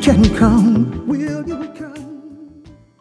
can come? Will you come?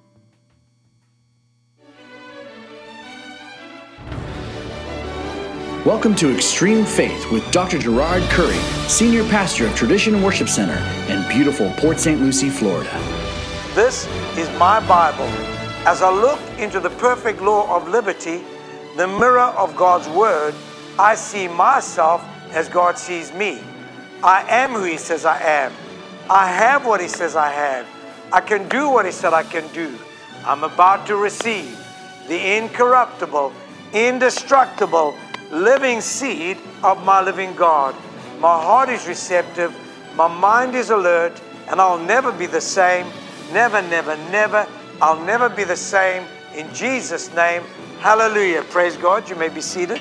Welcome to Extreme Faith with Dr. Gerard Curry, Senior Pastor of Tradition Worship Center in beautiful Port St. Lucie, Florida. This is my Bible. As I look into the perfect law of liberty, the mirror of God's Word, I see myself as God sees me. I am who He says I am. I have what He says I have. I can do what He said I can do. I'm about to receive the incorruptible, indestructible, living seed of my living God. My heart is receptive, my mind is alert, and I'll never be the same. Never, never, never. I'll never be the same. In Jesus' name, hallelujah. Praise God. You may be seated.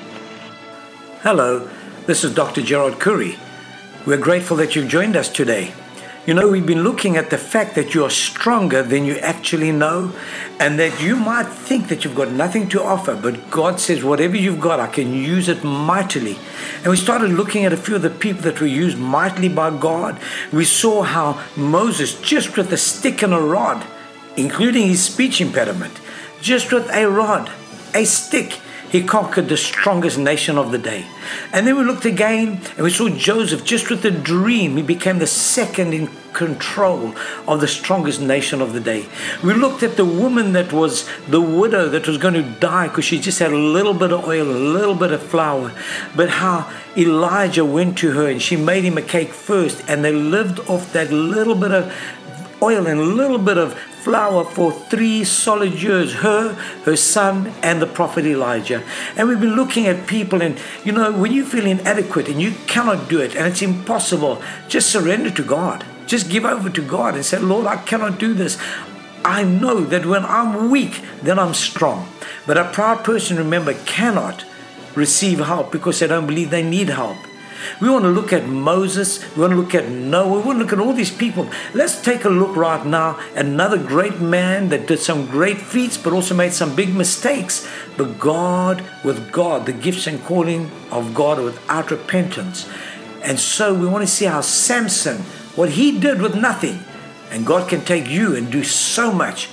Hello, this is Dr. Gerard Curry. We're grateful that you've joined us today. You know, we've been looking at the fact that you are stronger than you actually know, and that you might think that you've got nothing to offer, but God says, whatever you've got, I can use it mightily. And we started looking at a few of the people that were used mightily by God. We saw how Moses, just with a stick and a rod, including his speech impediment, just with a rod, a stick, he conquered the strongest nation of the day. And then we looked again and we saw Joseph, just with a dream, he became the second in control of the strongest nation of the day. We looked at the woman that was the widow that was going to die because she just had a little bit of oil, a little bit of flour. But how Elijah went to her and she made him a cake first, and they lived off that little bit of oil and a little bit of flour for 3 solid years, her son, and the prophet Elijah. And we've been looking at people, and you know, when you feel inadequate and you cannot do it and it's impossible, just surrender to God. Just give over to God and say, Lord, I cannot do this. I know that when I'm weak, then I'm strong. But a proud person, remember, cannot receive help because they don't believe they need help. We want to look at Moses, we want to look at Noah, we want to look at all these people. Let's take a look right now at another great man that did some great feats but also made some big mistakes. But with God, the gifts and calling of God without repentance. And so we want to see how Samson, what he did with nothing, and God can take you and do so much.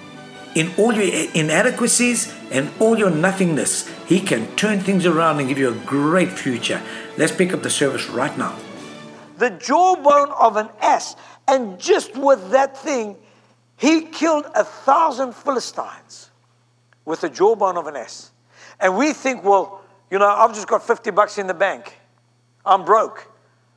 In all your inadequacies and all your nothingness, He can turn things around and give you a great future. Let's pick up the service right now. The jawbone of an ass. And just with that thing, he killed 1,000 Philistines with the jawbone of an ass. And we think, well, you know, I've just got $50 in the bank. I'm broke.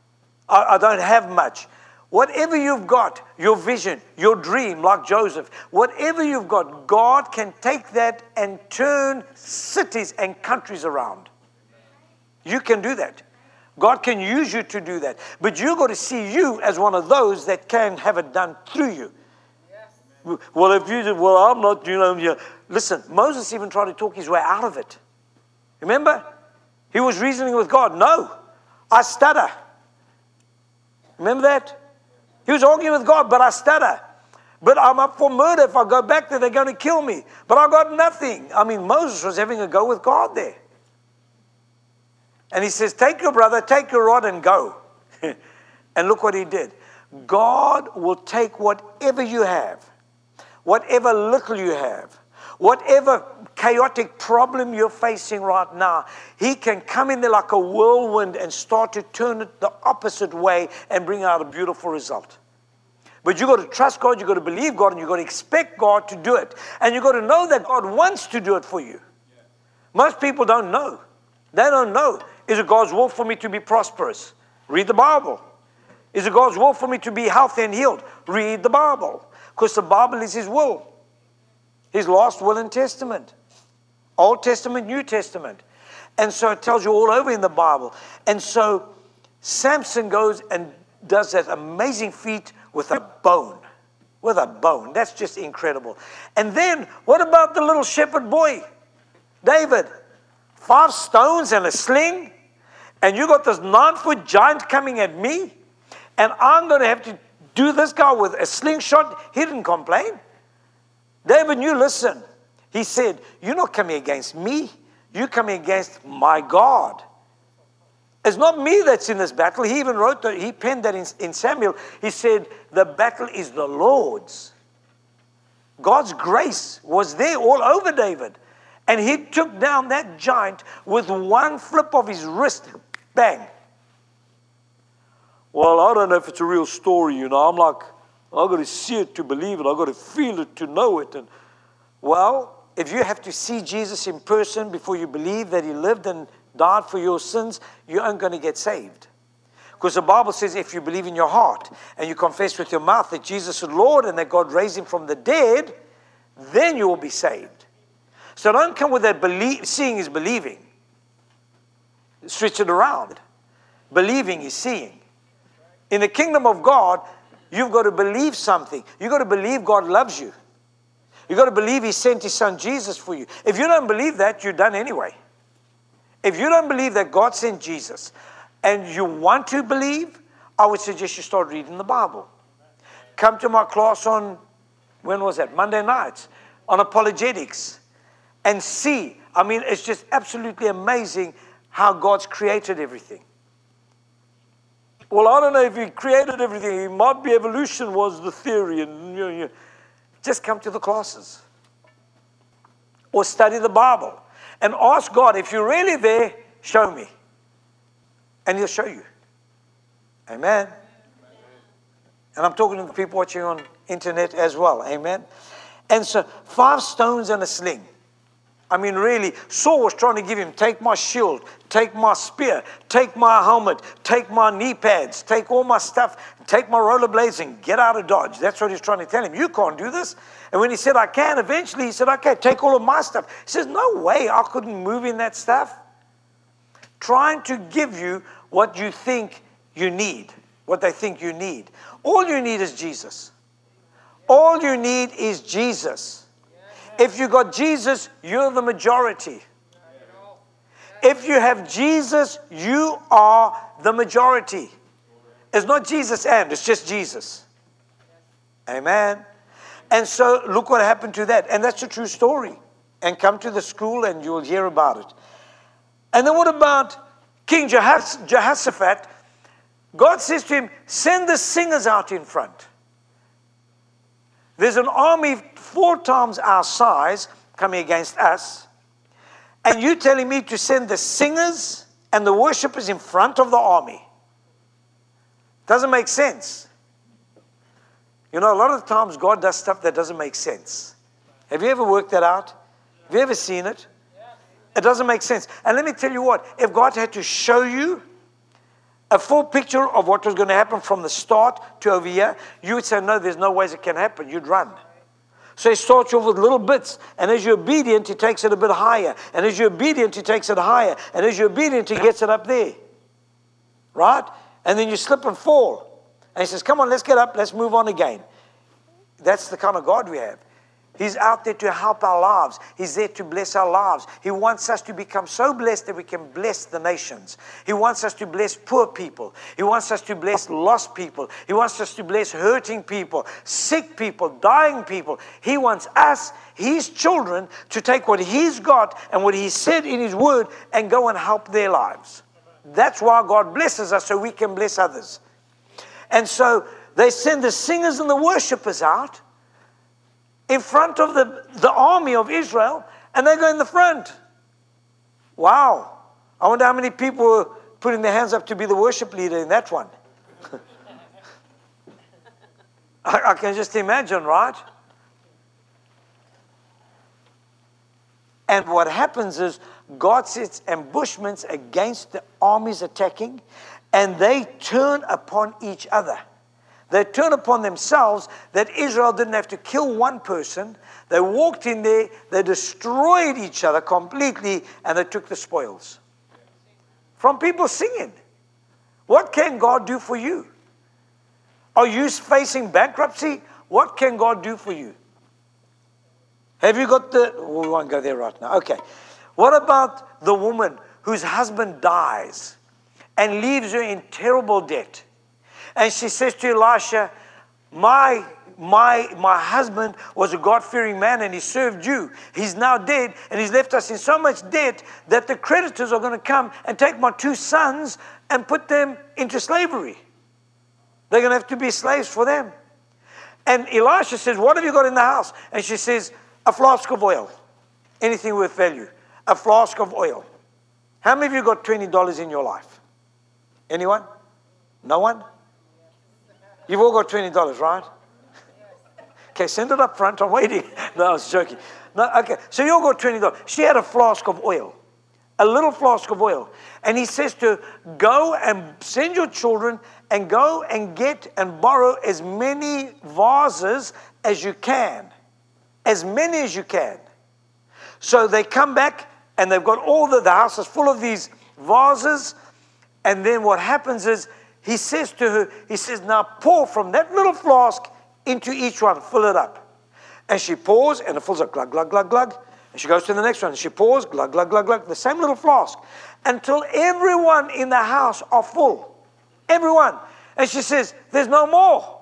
I don't have much. Whatever you've got, your vision, your dream, like Joseph, whatever you've got, God can take that and turn cities and countries around. You can do that. God can use you to do that. But you've got to see you as one of those that can have it done through you. Yes. Well, if you say, well, I'm not, listen, Moses even tried to talk his way out of it. Remember? He was reasoning with God. No, I stutter. Remember that? He was arguing with God, but I stutter. But I'm up for murder. If I go back there, they're going to kill me. But I got nothing. I mean, Moses was having a go with God there. And he says, take your brother, take your rod and go. And look what he did. God will take whatever you have, whatever little you have, whatever chaotic problem you're facing right now, He can come in there like a whirlwind and start to turn it the opposite way and bring out a beautiful result. But you've got to trust God, you've got to believe God, and you've got to expect God to do it. And you've got to know that God wants to do it for you. Most people don't know. They don't know. Is it God's will for me to be prosperous? Read the Bible. Is it God's will for me to be healthy and healed? Read the Bible. Because the Bible is His will. His last will and testament. Old Testament, New Testament. And so it tells you all over in the Bible. And so Samson goes and does that amazing feat with a bone. With a bone. That's just incredible. And then, what about the little shepherd boy? David. 5 stones and a sling. And you got this 9-foot giant coming at me. And I'm going to have to do this guy with a slingshot. He didn't complain. David knew, listen. He said, you're not coming against me. You're coming against my God. It's not me that's in this battle. He even wrote that, he penned that in Samuel. He said, the battle is the Lord's. God's grace was there all over David. And he took down that giant with one flip of his wrist. Bang. Well, I don't know if it's a real story, you know. I'm like, I've got to see it to believe it. I've got to feel it to know it. And well, if you have to see Jesus in person before you believe that he lived and died for your sins, you aren't going to get saved. Because the Bible says if you believe in your heart and you confess with your mouth that Jesus is Lord and that God raised him from the dead, then you will be saved. So don't come with that seeing is believing. Switch it around. Believing is seeing. In the kingdom of God, you've got to believe something. You've got to believe God loves you. You've got to believe he sent his son Jesus for you. If you don't believe that, you're done anyway. If you don't believe that God sent Jesus and you want to believe, I would suggest you start reading the Bible. Come to my class on, when was that? Monday nights, on apologetics. And see, I mean, it's just absolutely amazing how God's created everything. Well, I don't know if he created everything. It might be evolution was the theory. And just come to the classes. Or study the Bible. And ask God, if you're really there, show me. And he'll show you. Amen. And I'm talking to the people watching on internet as well. Amen. And so 5 stones and a sling. I mean, really, Saul was trying to give him, take my shield, take my spear, take my helmet, take my knee pads, take all my stuff, take my rollerblades and get out of Dodge. That's what he's trying to tell him. You can't do this. And when he said, I can, eventually he said, okay, take all of my stuff. He says, no way, I couldn't move in that stuff. Trying to give you what you think you need, what they think you need. All you need is Jesus. All you need is Jesus. If you got Jesus, you're the majority. If you have Jesus, you are the majority. It's not Jesus and, it's just Jesus. Amen. And so look what happened to that. And that's a true story. And come to the school and you'll hear about it. And then what about King Jehoshaphat? God says to him, send the singers out in front. There's an army 4 times our size coming against us. And you telling me to send the singers and the worshipers in front of the army. Doesn't make sense. You know, a lot of the times God does stuff that doesn't make sense. Have you ever worked that out? Have you ever seen it? It doesn't make sense. And let me tell you what, if God had to show you a full picture of what was going to happen from the start to over here, you would say, no, there's no ways it can happen. You'd run. So he starts you off with little bits. And as you're obedient, he takes it a bit higher. And as you're obedient, he takes it higher. And as you're obedient, he gets it up there. Right? And then you slip and fall. And he says, come on, let's get up. Let's move on again. That's the kind of God we have. He's out there to help our lives. He's there to bless our lives. He wants us to become so blessed that we can bless the nations. He wants us to bless poor people. He wants us to bless lost people. He wants us to bless hurting people, sick people, dying people. He wants us, his children, to take what he's got and what he said in his word and go and help their lives. That's why God blesses us, so we can bless others. And so they send the singers and the worshipers out in front of the army of Israel, and they go in the front. Wow. I wonder how many people were putting their hands up to be the worship leader in that one. I can just imagine, right? And what happens is God sets ambushments against the armies attacking, and they turn upon each other. They turn upon themselves, that Israel didn't have to kill one person. They walked in there, they destroyed each other completely, and they took the spoils. From people singing. What can God do for you? Are you facing bankruptcy? What can God do for you? Have you got we won't go there right now. Okay. What about the woman whose husband dies and leaves her in terrible debt? And she says to Elisha, my my husband was a God-fearing man and he served you. He's now dead and he's left us in so much debt that the creditors are going to come and take my 2 sons and put them into slavery. They're going to have to be slaves for them. And Elisha says, what have you got in the house? And she says, a flask of oil. Anything worth value. A flask of oil. How many of you got $20 in your life? Anyone? No one? You've all got $20, right? Okay, send it up front. I'm waiting. No, I was joking. No, okay, so you all got $20. She had a flask of oil. A little flask of oil. And he says to her, go and send your children and go and get and borrow as many vases as you can. As many as you can. So they come back and they've got all the house is full of these vases. And then what happens is he says to her, he says, now pour from that little flask into each one, fill it up. And she pours and it fills up, glug, glug, glug, glug. And she goes to the next one and she pours, glug, glug, glug, glug, the same little flask until everyone in the house are full. Everyone. And she says, there's no more.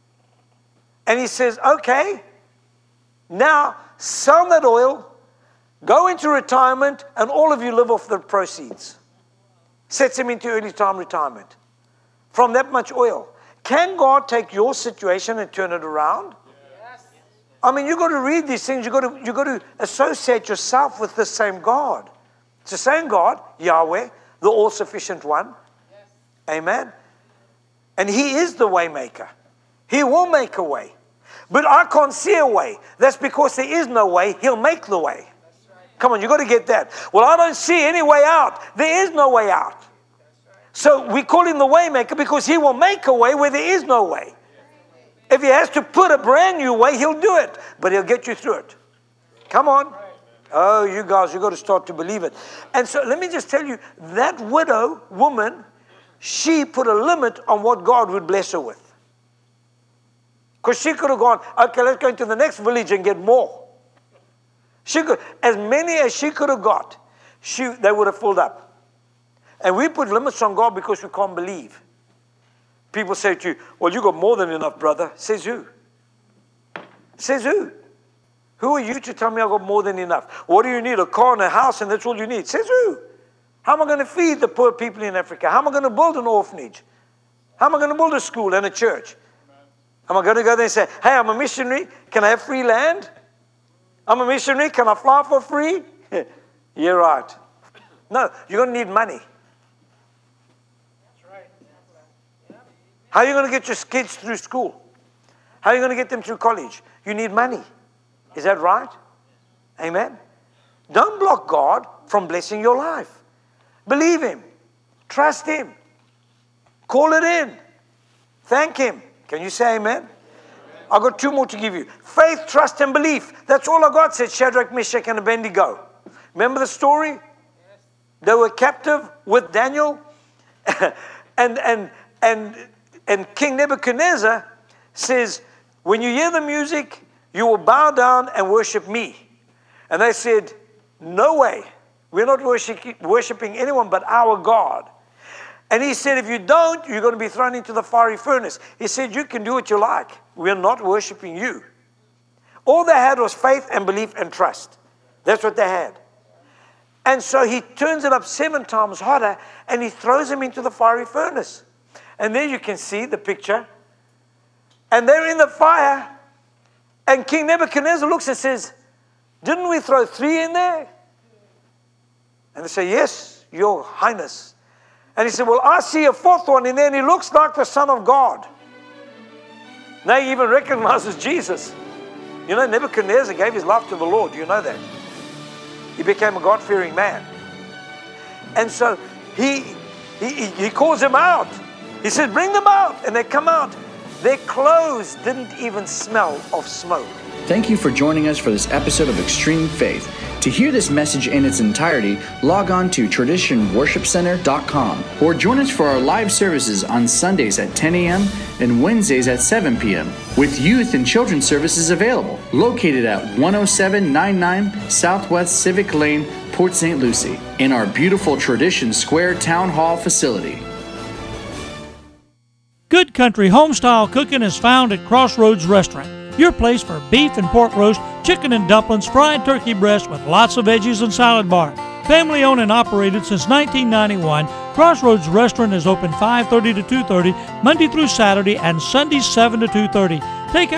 And he says, okay, now sell that oil, go into retirement, and all of you live off the proceeds. Sets him into early time retirement. From that much oil. Can God take your situation and turn it around? Yes. I mean, you've got to read these things. You've got to associate yourself with the same God. It's the same God, Yahweh, the all-sufficient one. Yes. Amen. And He is the way maker. He will make a way. But I can't see a way. That's because there is no way. He'll make the way. Come on, you've got to get that. Well, I don't see any way out. There is no way out. So we call Him the way maker because He will make a way where there is no way. If He has to put a brand new way, He'll do it. But He'll get you through it. Come on. Oh, you guys, you've got to start to believe it. And so let me just tell you, that widow woman, she put a limit on what God would bless her with. Because she could have gone, okay, let's go into the next village and get more. She could, as many as she could have got, they would have filled up. And we put limits on God because we can't believe. People say to you, well, you got more than enough, brother. Says who? Says who? Who are you to tell me I got more than enough? What do you need? A car and a house and that's all you need. Says who? How am I going to feed the poor people in Africa? How am I going to build an orphanage? How am I going to build a school and a church? Am I going to go there and say, hey, I'm a missionary. Can I have free land? I'm a missionary. Can I fly for free? You're right. No, you're going to need money. How are you going to get your kids through school? How are you going to get them through college? You need money. Is that right? Amen. Don't block God from blessing your life. Believe Him. Trust Him. Call it in. Thank Him. Can you say amen? I've got 2 more to give you. Faith, trust, and belief. That's all I got, said Shadrach, Meshach, and Abednego. Remember the story? They were captive with Daniel. And King Nebuchadnezzar says, when you hear the music, you will bow down and worship me. And they said, no way. We're not worshiping anyone but our God. And he said, if you don't, you're going to be thrown into the fiery furnace. He said, you can do what you like. We're not worshiping you. All they had was faith and belief and trust. That's what they had. And so he turns it up 7 times hotter and he throws them into the fiery furnace. And there you can see the picture. And they're in the fire. And King Nebuchadnezzar looks and says, didn't we throw 3 in there? And they say, yes, your highness. And he said, well, I see a 4th one in there and he looks like the Son of God. Now he even recognizes Jesus. You know, Nebuchadnezzar gave his life to the Lord. Do you know that? He became a God-fearing man. And so he calls them out. He says, bring them out. And they come out. Their clothes didn't even smell of smoke. Thank you for joining us for this episode of Extreme Faith. To hear this message in its entirety, log on to traditionworshipcenter.com or join us for our live services on Sundays at 10 a.m. and Wednesdays at 7 p.m. with youth and children's services available. Located at 10799 Southwest Civic Lane, Port St. Lucie, in our beautiful Tradition Square Town Hall facility. Good country homestyle cooking is found at Crossroads Restaurant, your place for beef and pork roast, chicken and dumplings, fried turkey breast with lots of veggies and salad bar. Family owned and operated since 1991, Crossroads Restaurant is open 5:30 to 2:30, Monday through Saturday, and Sundays 7 to 2:30. Take